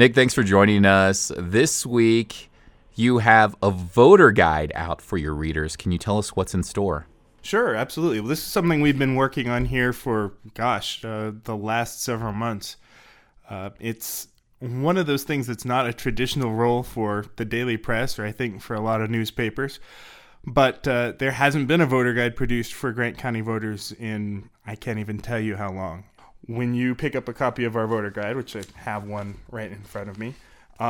Nick, thanks for joining us. This week, you have a voter guide out for your readers. Can you tell us what's in store? Sure, absolutely. Well, this is something we've been working on here for, the last several months. It's one of those things that's not a traditional role for the daily press, or I think for a lot of newspapers. But there hasn't been a voter guide produced for Grant County voters in, I can't even tell you how long. When you pick up a copy of our voter guide, which I have one right in front of me,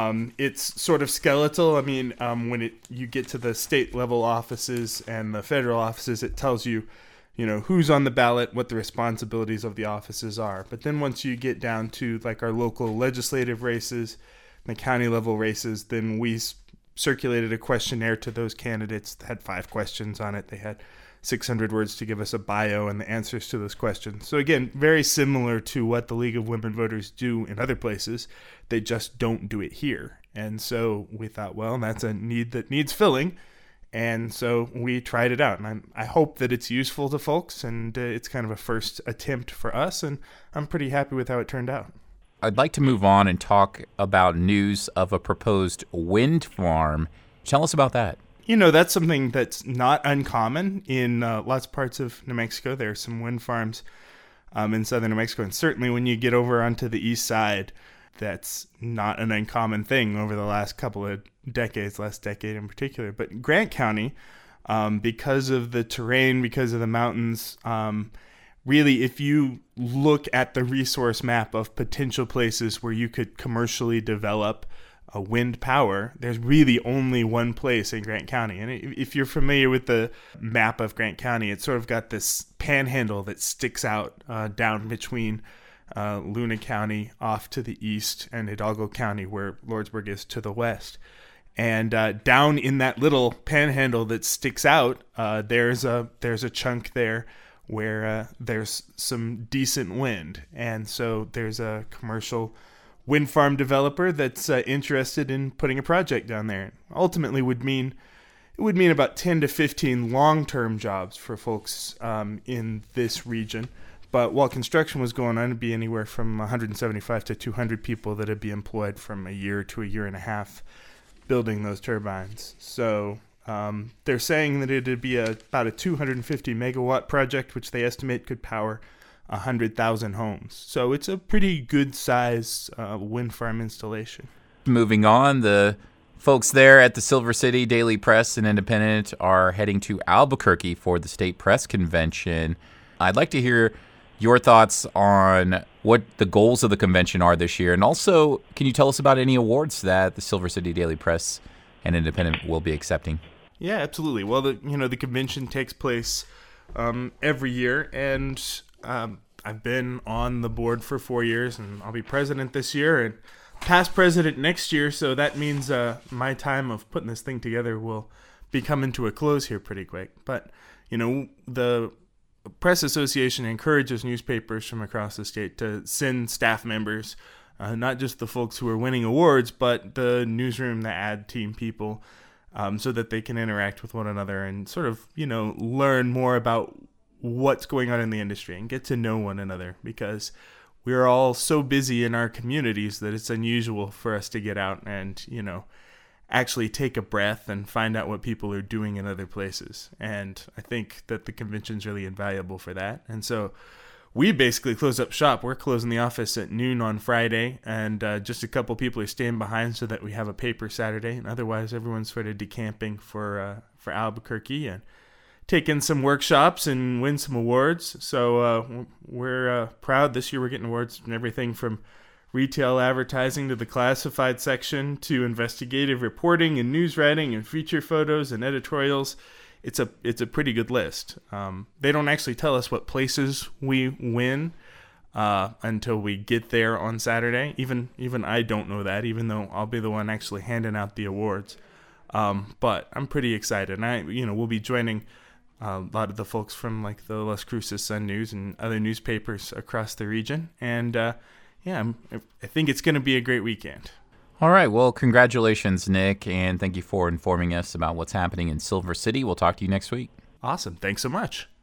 it's sort of skeletal. I mean, when you get to the state level offices and the federal offices, it tells you, who's on the ballot, what the responsibilities of the offices are. But then once you get down to like our local legislative races, the county level races, then we circulated a questionnaire to those candidates that had 5 questions on it. They had 600 words to give us a bio and the answers to those questions. So again, very similar to what the League of Women Voters do in other places. They just don't do it here. And so we thought, well, that's a need that needs filling. And so we tried it out. And I hope that it's useful to folks. And it's kind of a first attempt for us. And I'm pretty happy with how it turned out. I'd like to move on and talk about news of a proposed wind farm. Tell us about that. That's something that's not uncommon in lots of parts of New Mexico. There are some wind farms in southern New Mexico. And certainly when you get over onto the east side, that's not an uncommon thing over the last couple of decades, last decade in particular. But Grant County, because of the terrain, because of the mountains, really, if you look at the resource map of potential places where you could commercially develop wind power, there's really only one place in Grant County. And if you're familiar with the map of Grant County, it's sort of got this panhandle that sticks out down between Luna County off to the east and Hidalgo County, where Lordsburg is, to the west. And down in that little panhandle that sticks out, there's a chunk there where there's some decent wind. And so there's a commercial wind farm developer that's interested in putting a project down there. Ultimately it would mean about 10 to 15 long-term jobs for folks in this region. But while construction was going on, it'd be anywhere from 175 to 200 people that'd be employed from a year to a year and a half building those turbines. So they're saying that it'd be about a 250 megawatt project, which they estimate could power 100,000 homes. So it's a pretty good size wind farm installation. Moving on, the folks there at the Silver City Daily Press and Independent are heading to Albuquerque for the state press convention. I'd like to hear your thoughts on what the goals of the convention are this year. And also, can you tell us about any awards that the Silver City Daily Press and Independent will be accepting? Yeah, absolutely. Well, the convention takes place every year, and I've been on the board for 4 years, and I'll be president this year and past president next year. So that means my time of putting this thing together will be coming to a close here pretty quick. But, the Press Association encourages newspapers from across the state to send staff members, not just the folks who are winning awards, but the newsroom, the ad team people, so that they can interact with one another and sort of, learn more about what's going on in the industry and get to know one another, because we're all so busy in our communities that it's unusual for us to get out and, actually take a breath and find out what people are doing in other places. And I think that the convention's really invaluable for that. And so we basically close up shop. We're closing the office at noon on Friday, and just a couple people are staying behind so that we have a paper Saturday. And otherwise, everyone's sort of decamping for Albuquerque and taking some workshops and win some awards. So we're proud. This year we're getting awards from everything from retail advertising to the classified section to investigative reporting and news writing and feature photos and editorials. It's a pretty good list. They don't actually tell us what places we win until we get there on Saturday. Even I don't know that, even though I'll be the one actually handing out the awards. But I'm pretty excited. And we'll be joining a lot of the folks from like the Las Cruces Sun News and other newspapers across the region. And I think it's going to be a great weekend. All right. Well, congratulations, Nick, and thank you for informing us about what's happening in Silver City. We'll talk to you next week. Awesome. Thanks so much.